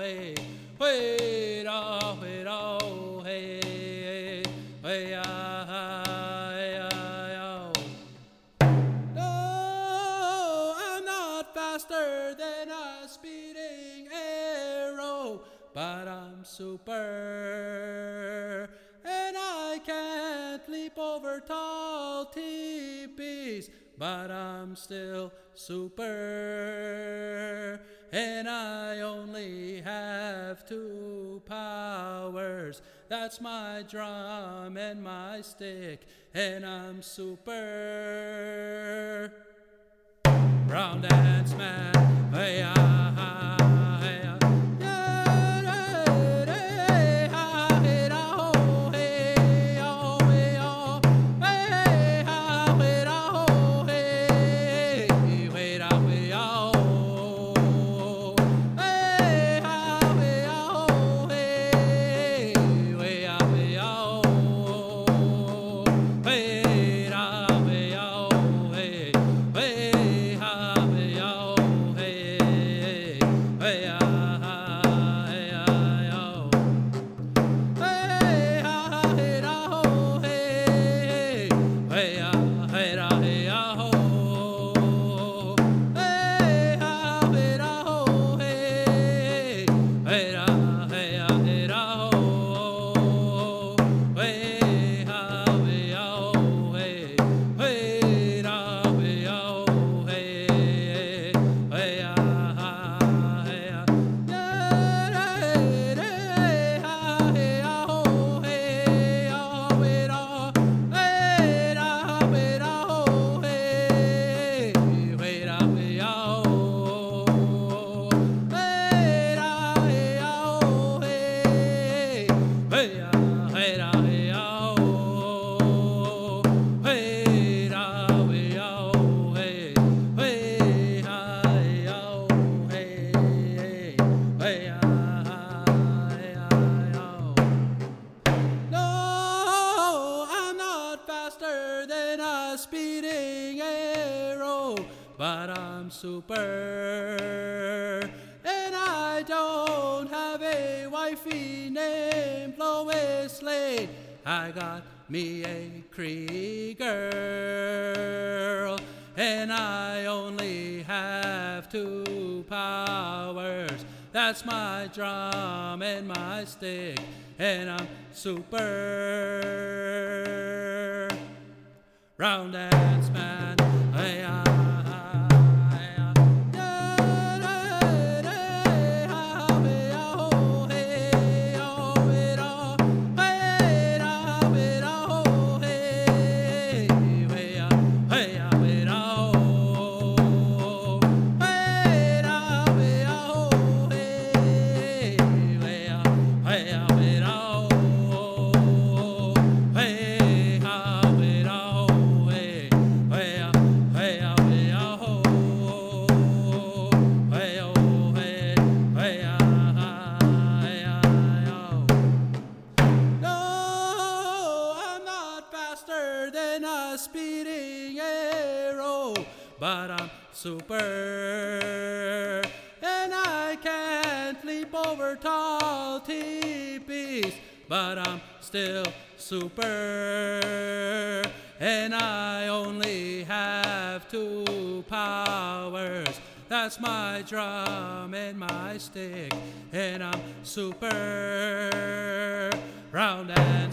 hey, hey, oh, hey, oh, hey, hey, oh. No, I'm not faster than a speeding arrow, but I'm super, and I can't leap over tall teepees, but I'm still super, and I only have 2 powers. That's my drum and my stick, and I'm super. Round dance man, hey, hey, speeding arrow, but I'm super, and I don't have a wifey named Lois Lane. I got me a Cree girl, and I only have 2 powers. That's my drum and my stick, and I'm super. Round dance man, hey, than a speeding arrow, but I'm super, and I can't leap over tall teepees, but I'm still super, and I only have 2 powers. That's my drum and my stick, and I'm super. Round and